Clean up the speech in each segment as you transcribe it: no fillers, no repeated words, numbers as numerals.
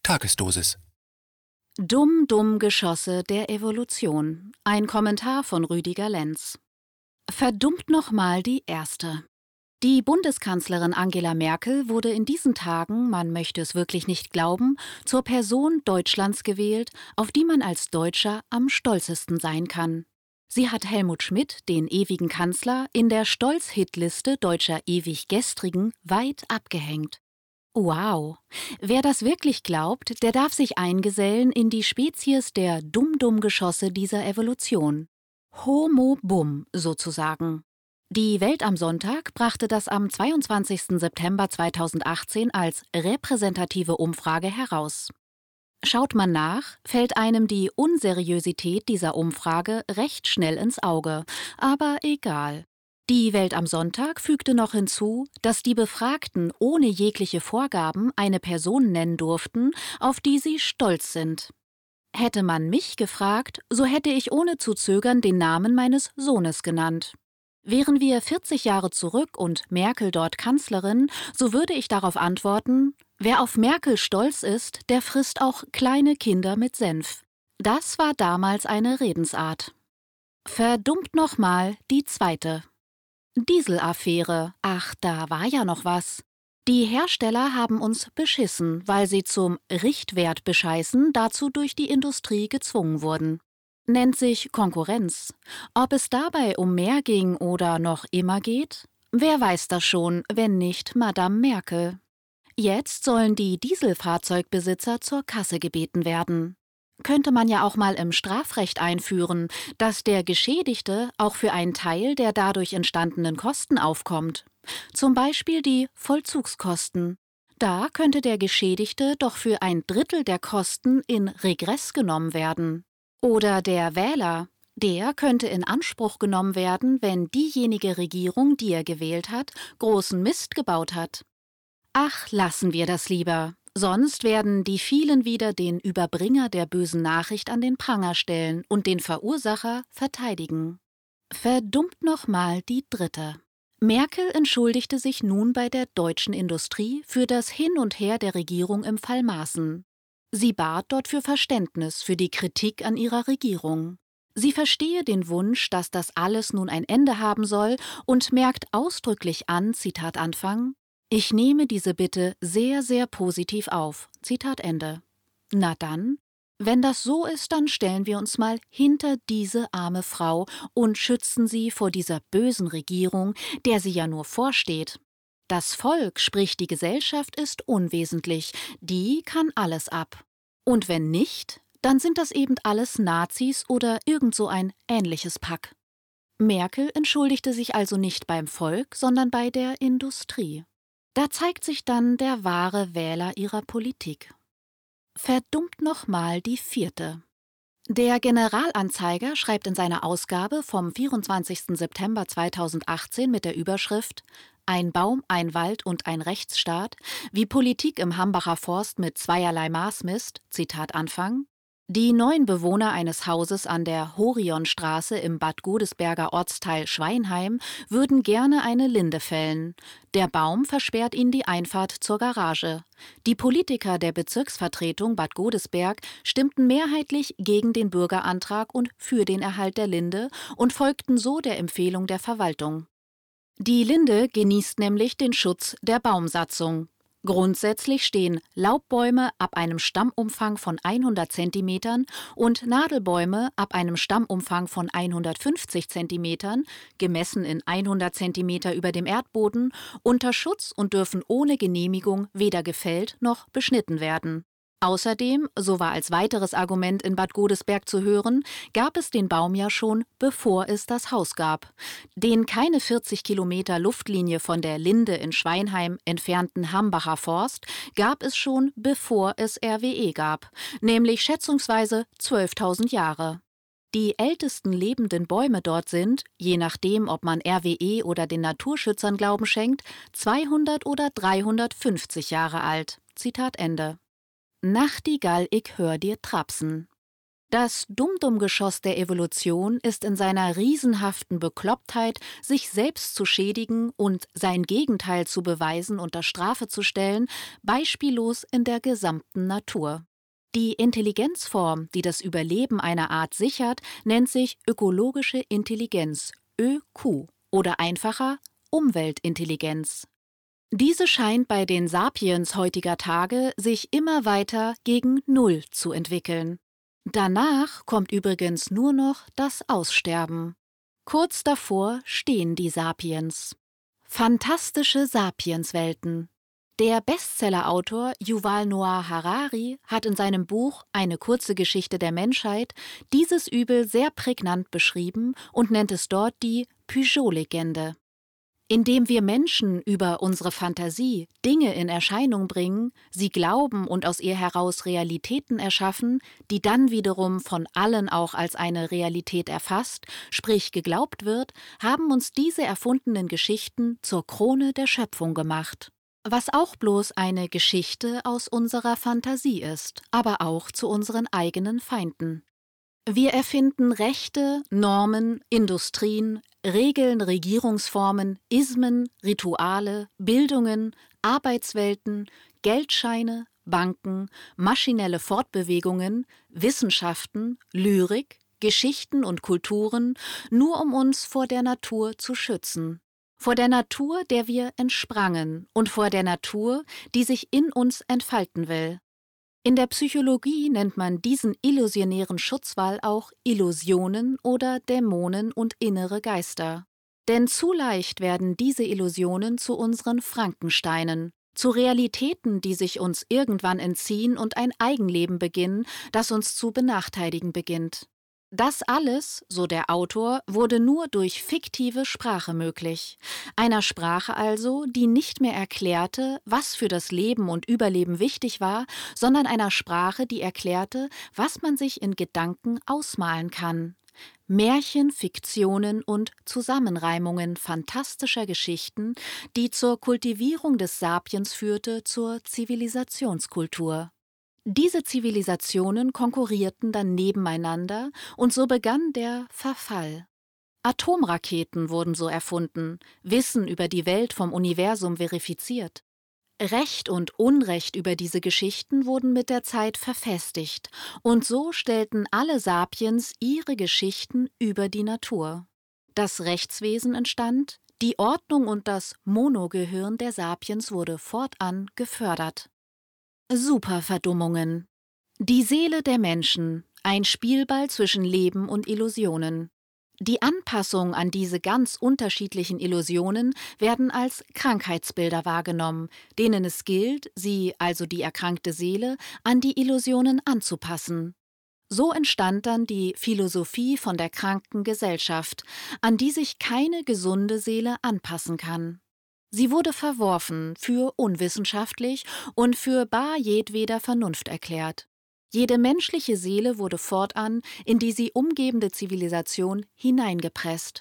Tagesdosis. Dumm Geschosse der Evolution. Ein Kommentar von Rüdiger Lenz. Verdummt nochmal die Erste. Die Bundeskanzlerin Angela Merkel wurde in diesen Tagen, man möchte es wirklich nicht glauben, zur Person Deutschlands gewählt, auf die man als Deutscher am stolzesten sein kann. Sie hat Helmut Schmidt, den ewigen Kanzler, in der Stolz-Hitliste deutscher Ewiggestrigen weit abgehängt. Wow! Wer das wirklich glaubt, der darf sich eingesellen in die Spezies der Dumm-Geschosse dieser Evolution. Homo Bum sozusagen. Die Welt am Sonntag brachte das am 22. September 2018 als repräsentative Umfrage heraus. Schaut man nach, fällt einem die Unseriosität dieser Umfrage recht schnell ins Auge, aber egal. Die Welt am Sonntag fügte noch hinzu, dass die Befragten ohne jegliche Vorgaben eine Person nennen durften, auf die sie stolz sind. Hätte man mich gefragt, so hätte ich ohne zu zögern den Namen meines Sohnes genannt. Wären wir 40 Jahre zurück und Merkel dort Kanzlerin, so würde ich darauf antworten: Wer auf Merkel stolz ist, der frisst auch kleine Kinder mit Senf. Das war damals eine Redensart. Verdummt nochmal die zweite. Dieselaffäre, ach, da war ja noch was. Die Hersteller haben uns beschissen, weil sie zum Richtwert bescheißen dazu durch die Industrie gezwungen wurden. Nennt sich Konkurrenz. Ob es dabei um mehr ging oder noch immer geht? Wer weiß das schon, wenn nicht Madame Merkel. Jetzt sollen die Dieselfahrzeugbesitzer zur Kasse gebeten werden. Könnte man ja auch mal im Strafrecht einführen, dass der Geschädigte auch für einen Teil der dadurch entstandenen Kosten aufkommt. Zum Beispiel die Vollzugskosten. Da könnte der Geschädigte doch für 1/3 der Kosten in Regress genommen werden. Oder der Wähler, der könnte in Anspruch genommen werden, wenn diejenige Regierung, die er gewählt hat, großen Mist gebaut hat. Ach, lassen wir das lieber. Sonst werden die vielen wieder den Überbringer der bösen Nachricht an den Pranger stellen und den Verursacher verteidigen. Verdummt nochmal die dritte. Merkel entschuldigte sich nun bei der deutschen Industrie für das Hin und Her der Regierung im Fall Maaßen. Sie bat dort für Verständnis für die Kritik an ihrer Regierung. Sie verstehe den Wunsch, dass das alles nun ein Ende haben soll und merkt ausdrücklich an, Zitat Anfang: Ich nehme diese Bitte sehr, sehr positiv auf. Zitat Ende. Na dann, wenn das so ist, dann stellen wir uns mal hinter diese arme Frau und schützen sie vor dieser bösen Regierung, der sie ja nur vorsteht. Das Volk, sprich die Gesellschaft, ist unwesentlich, die kann alles ab. Und wenn nicht, dann sind das eben alles Nazis oder irgend so ein ähnliches Pack. Merkel entschuldigte sich also nicht beim Volk, sondern bei der Industrie. Da zeigt sich dann der wahre Wähler ihrer Politik. Verdummt nochmal die vierte. Der Generalanzeiger schreibt in seiner Ausgabe vom 24. September 2018 mit der Überschrift »Ein Baum, ein Wald und ein Rechtsstaat, wie Politik im Hambacher Forst mit zweierlei Maß misst«, Zitat Anfang: Die 9 Bewohner eines Hauses an der Horionstraße im Bad Godesberger Ortsteil Schweinheim würden gerne eine Linde fällen. Der Baum versperrt ihnen die Einfahrt zur Garage. Die Politiker der Bezirksvertretung Bad Godesberg stimmten mehrheitlich gegen den Bürgerantrag und für den Erhalt der Linde und folgten so der Empfehlung der Verwaltung. Die Linde genießt nämlich den Schutz der Baumsatzung. Grundsätzlich stehen Laubbäume ab einem Stammumfang von 100 cm und Nadelbäume ab einem Stammumfang von 150 cm, gemessen in 100 cm über dem Erdboden, unter Schutz und dürfen ohne Genehmigung weder gefällt noch beschnitten werden. Außerdem, so war als weiteres Argument in Bad Godesberg zu hören, gab es den Baum ja schon, bevor es das Haus gab. Den keine 40 Kilometer Luftlinie von der Linde in Schweinheim entfernten Hambacher Forst gab es schon, bevor es RWE gab, nämlich schätzungsweise 12.000 Jahre. Die ältesten lebenden Bäume dort sind, je nachdem, ob man RWE oder den Naturschützern Glauben schenkt, 200 oder 350 Jahre alt. Zitat Ende. Nachtigall, ich hör dir trapsen. Das Dumm-Dumm-Geschoss der Evolution ist in seiner riesenhaften Beklopptheit, sich selbst zu schädigen und sein Gegenteil zu beweisen, unter Strafe zu stellen, beispiellos in der gesamten Natur. Die Intelligenzform, die das Überleben einer Art sichert, nennt sich ökologische Intelligenz, ÖQ, oder einfacher Umweltintelligenz. Diese scheint bei den Sapiens heutiger Tage sich immer weiter gegen Null zu entwickeln. Danach kommt übrigens nur noch das Aussterben. Kurz davor stehen die Sapiens. Fantastische Sapienswelten. Der Bestsellerautor Yuval Noah Harari hat in seinem Buch Eine kurze Geschichte der Menschheit dieses Übel sehr prägnant beschrieben und nennt es dort die Peugeot-Legende. Indem wir Menschen über unsere Fantasie Dinge in Erscheinung bringen, sie glauben und aus ihr heraus Realitäten erschaffen, die dann wiederum von allen auch als eine Realität erfasst, sprich geglaubt wird, haben uns diese erfundenen Geschichten zur Krone der Schöpfung gemacht. Was auch bloß eine Geschichte aus unserer Fantasie ist, aber auch zu unseren eigenen Feinden. Wir erfinden Rechte, Normen, Industrien, Regeln, Regierungsformen, Ismen, Rituale, Bildungen, Arbeitswelten, Geldscheine, Banken, maschinelle Fortbewegungen, Wissenschaften, Lyrik, Geschichten und Kulturen, nur um uns vor der Natur zu schützen. Vor der Natur, der wir entsprangen, und vor der Natur, die sich in uns entfalten will. In der Psychologie nennt man diesen illusionären Schutzwall auch Illusionen oder Dämonen und innere Geister. Denn zu leicht werden diese Illusionen zu unseren Frankensteinen, zu Realitäten, die sich uns irgendwann entziehen und ein Eigenleben beginnen, das uns zu benachteiligen beginnt. Das alles, so der Autor, wurde nur durch fiktive Sprache möglich. Einer Sprache also, die nicht mehr erklärte, was für das Leben und Überleben wichtig war, sondern einer Sprache, die erklärte, was man sich in Gedanken ausmalen kann. Märchen, Fiktionen und Zusammenreimungen fantastischer Geschichten, die zur Kultivierung des Sapiens führte, zur Zivilisationskultur. Diese Zivilisationen konkurrierten dann nebeneinander und so begann der Verfall. Atomraketen wurden so erfunden, Wissen über die Welt vom Universum verifiziert. Recht und Unrecht über diese Geschichten wurden mit der Zeit verfestigt und so stellten alle Sapiens ihre Geschichten über die Natur. Das Rechtswesen entstand, die Ordnung und das Monogehirn der Sapiens wurde fortan gefördert. Superverdummungen. Die Seele der Menschen, ein Spielball zwischen Leben und Illusionen. Die Anpassung an diese ganz unterschiedlichen Illusionen werden als Krankheitsbilder wahrgenommen, denen es gilt, sie, also die erkrankte Seele, an die Illusionen anzupassen. So entstand dann die Philosophie von der kranken Gesellschaft, an die sich keine gesunde Seele anpassen kann. Sie wurde verworfen, für unwissenschaftlich und für bar jedweder Vernunft erklärt. Jede menschliche Seele wurde fortan in die sie umgebende Zivilisation hineingepresst.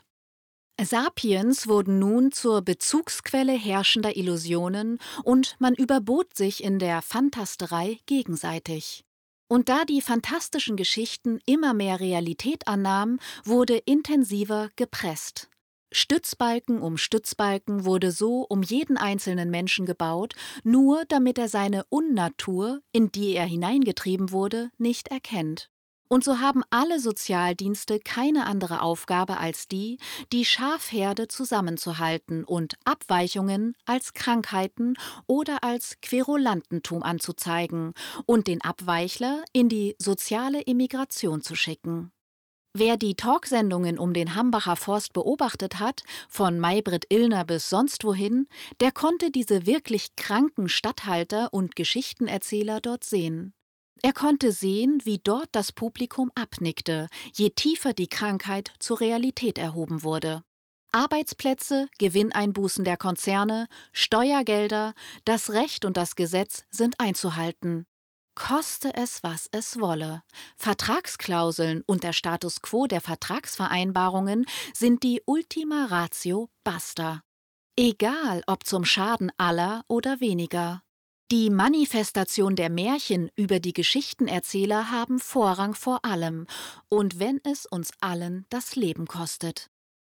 Sapiens wurden nun zur Bezugsquelle herrschender Illusionen und man überbot sich in der Phantasterei gegenseitig. Und da die fantastischen Geschichten immer mehr Realität annahmen, wurde intensiver gepresst. Stützbalken um Stützbalken wurde so um jeden einzelnen Menschen gebaut, nur damit er seine Unnatur, in die er hineingetrieben wurde, nicht erkennt. Und so haben alle Sozialdienste keine andere Aufgabe als die Schafherde zusammenzuhalten und Abweichungen als Krankheiten oder als Querulantentum anzuzeigen und den Abweichler in die soziale Immigration zu schicken. Wer die Talksendungen um den Hambacher Forst beobachtet hat, von Maybrit Illner bis sonst wohin, der konnte diese wirklich kranken Statthalter und Geschichtenerzähler dort sehen. Er konnte sehen, wie dort das Publikum abnickte, je tiefer die Krankheit zur Realität erhoben wurde. Arbeitsplätze, Gewinneinbußen der Konzerne, Steuergelder, das Recht und das Gesetz sind einzuhalten. Koste es, was es wolle. Vertragsklauseln und der Status quo der Vertragsvereinbarungen sind die Ultima Ratio basta. Egal ob zum Schaden aller oder weniger. Die Manifestation der Märchen über die Geschichtenerzähler haben Vorrang vor allem, und wenn es uns allen das Leben kostet.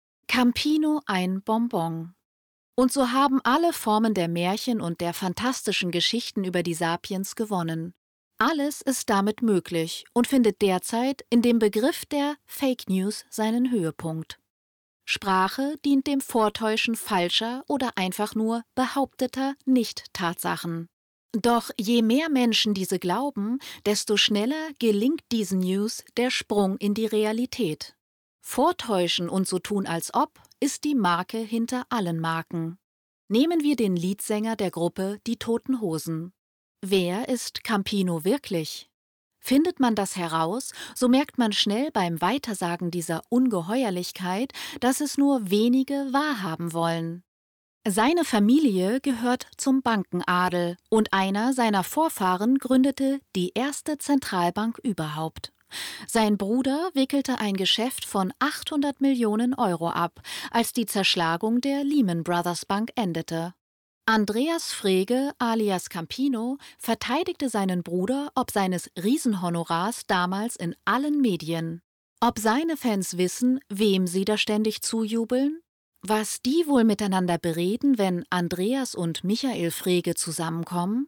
Campino ein Bonbon. Und so haben alle Formen der Märchen und der fantastischen Geschichten über die Sapiens gewonnen. Alles ist damit möglich und findet derzeit in dem Begriff der Fake News seinen Höhepunkt. Sprache dient dem Vortäuschen falscher oder einfach nur behaupteter Nicht-Tatsachen. Doch je mehr Menschen diese glauben, desto schneller gelingt diesen News der Sprung in die Realität. Vortäuschen und so tun als ob ist die Marke hinter allen Marken. Nehmen wir den Leadsänger der Gruppe Die Toten Hosen. Wer ist Campino wirklich? Findet man das heraus, so merkt man schnell beim Weitersagen dieser Ungeheuerlichkeit, dass es nur wenige wahrhaben wollen. Seine Familie gehört zum Bankenadel und einer seiner Vorfahren gründete die erste Zentralbank überhaupt. Sein Bruder wickelte ein Geschäft von 800 Millionen Euro ab, als die Zerschlagung der Lehman Brothers Bank endete. Andreas Frege alias Campino verteidigte seinen Bruder ob seines Riesenhonorars damals in allen Medien. Ob seine Fans wissen, wem sie da ständig zujubeln? Was die wohl miteinander bereden, wenn Andreas und Michael Frege zusammenkommen?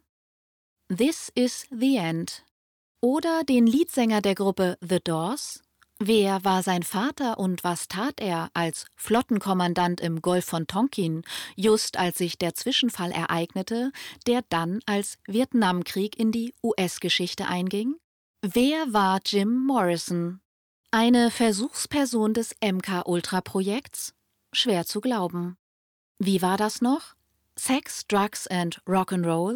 This is the end. Oder den Leadsänger der Gruppe The Doors? Wer war sein Vater und was tat er als Flottenkommandant im Golf von Tonkin, just als sich der Zwischenfall ereignete, der dann als Vietnamkrieg in die US-Geschichte einging? Wer war Jim Morrison? Eine Versuchsperson des MK-Ultra-Projekts? Schwer zu glauben. Wie war das noch? Sex, Drugs and Rock'n'Roll?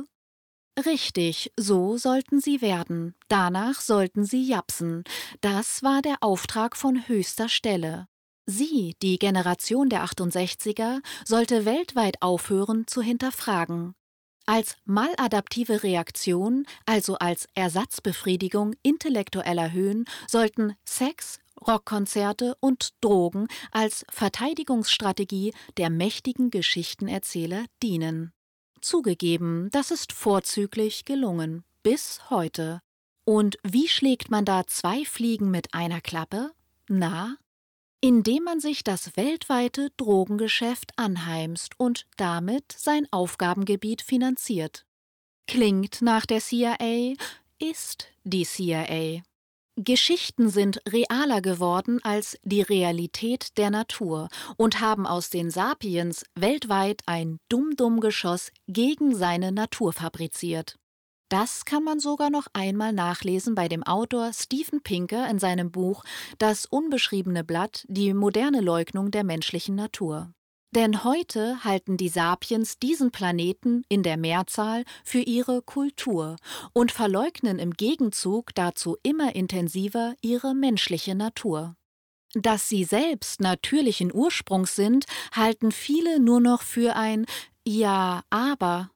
Richtig, so sollten sie werden. Danach sollten sie japsen. Das war der Auftrag von höchster Stelle. Sie, die Generation der 68er, sollte weltweit aufhören zu hinterfragen. Als maladaptive Reaktion, also als Ersatzbefriedigung intellektueller Höhen, sollten Sex, Rockkonzerte und Drogen als Verteidigungsstrategie der mächtigen Geschichtenerzähler dienen. Zugegeben, das ist vorzüglich gelungen, bis heute. Und wie schlägt man da zwei Fliegen mit einer Klappe? Na? Indem man sich das weltweite Drogengeschäft anheimst und damit sein Aufgabengebiet finanziert. Klingt nach der CIA, ist die CIA. Geschichten sind realer geworden als die Realität der Natur und haben aus den Sapiens weltweit ein Dumm-Dumm-Geschoss gegen seine Natur fabriziert. Das kann man sogar noch einmal nachlesen bei dem Autor Steven Pinker in seinem Buch Das unbeschriebene Blatt, die moderne Leugnung der menschlichen Natur. Denn heute halten die Sapiens diesen Planeten in der Mehrzahl für ihre Kultur und verleugnen im Gegenzug dazu immer intensiver ihre menschliche Natur. Dass sie selbst natürlichen Ursprungs sind, halten viele nur noch für ein Ja, aber.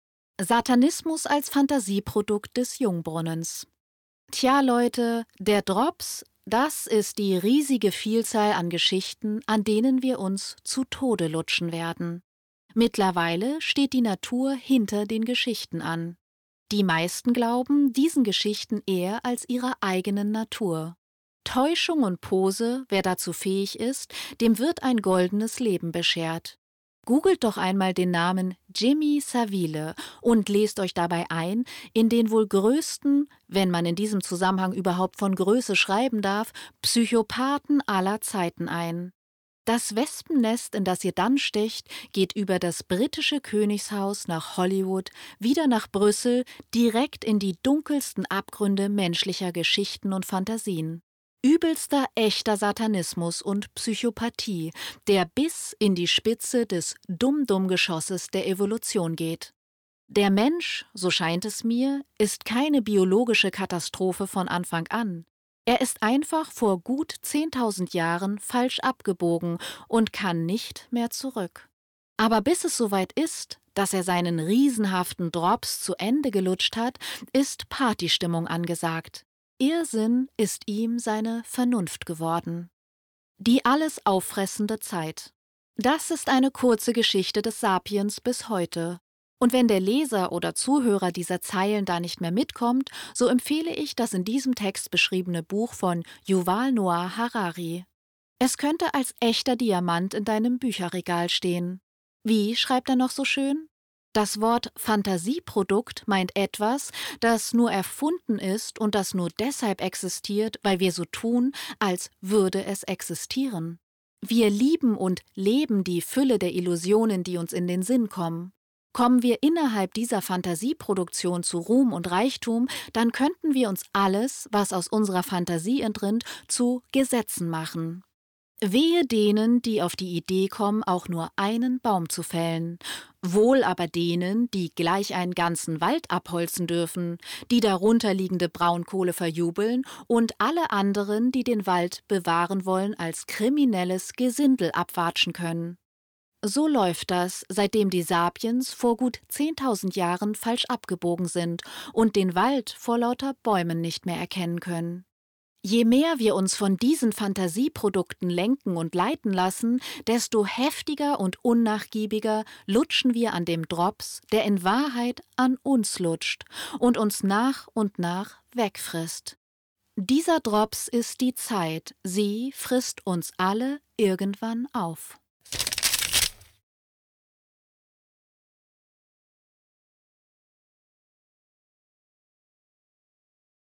Satanismus als Fantasieprodukt des Jungbrunnens. Tja, Leute, der Drops, das ist die riesige Vielzahl an Geschichten, an denen wir uns zu Tode lutschen werden. Mittlerweile steht die Natur hinter den Geschichten an. Die meisten glauben diesen Geschichten eher als ihrer eigenen Natur. Täuschung und Pose, wer dazu fähig ist, dem wird ein goldenes Leben beschert. Googelt doch einmal den Namen Jimmy Savile und lest euch dabei ein in den wohl größten, wenn man in diesem Zusammenhang überhaupt von Größe schreiben darf, Psychopathen aller Zeiten ein. Das Wespennest, in das ihr dann stecht, geht über das britische Königshaus nach Hollywood, wieder nach Brüssel, direkt in die dunkelsten Abgründe menschlicher Geschichten und Fantasien. Übelster echter Satanismus und Psychopathie, der bis in die Spitze des Dumm-Dumm-Geschosses der Evolution geht. Der Mensch, so scheint es mir, ist keine biologische Katastrophe von Anfang an. Er ist einfach vor gut 10.000 Jahren falsch abgebogen und kann nicht mehr zurück. Aber bis es soweit ist, dass er seinen riesenhaften Drops zu Ende gelutscht hat, ist Partystimmung angesagt. Irrsinn ist ihm seine Vernunft geworden. Die alles auffressende Zeit. Das ist eine kurze Geschichte des Sapiens bis heute. Und wenn der Leser oder Zuhörer dieser Zeilen da nicht mehr mitkommt, so empfehle ich das in diesem Text beschriebene Buch von Yuval Noah Harari. Es könnte als echter Diamant in deinem Bücherregal stehen. Wie schreibt er noch so schön? Das Wort Fantasieprodukt meint etwas, das nur erfunden ist und das nur deshalb existiert, weil wir so tun, als würde es existieren. Wir lieben und leben die Fülle der Illusionen, die uns in den Sinn kommen. Kommen wir innerhalb dieser Fantasieproduktion zu Ruhm und Reichtum, dann könnten wir uns alles, was aus unserer Fantasie entrinnt, zu Gesetzen machen. Wehe denen, die auf die Idee kommen, auch nur einen Baum zu fällen. Wohl aber denen, die gleich einen ganzen Wald abholzen dürfen, die darunterliegende Braunkohle verjubeln und alle anderen, die den Wald bewahren wollen, als kriminelles Gesindel abwatschen können. So läuft das, seitdem die Sapiens vor gut 10.000 Jahren falsch abgebogen sind und den Wald vor lauter Bäumen nicht mehr erkennen können. Je mehr wir uns von diesen Fantasieprodukten lenken und leiten lassen, desto heftiger und unnachgiebiger lutschen wir an dem Drops, der in Wahrheit an uns lutscht und uns nach und nach wegfrisst. Dieser Drops ist die Zeit, sie frisst uns alle irgendwann auf.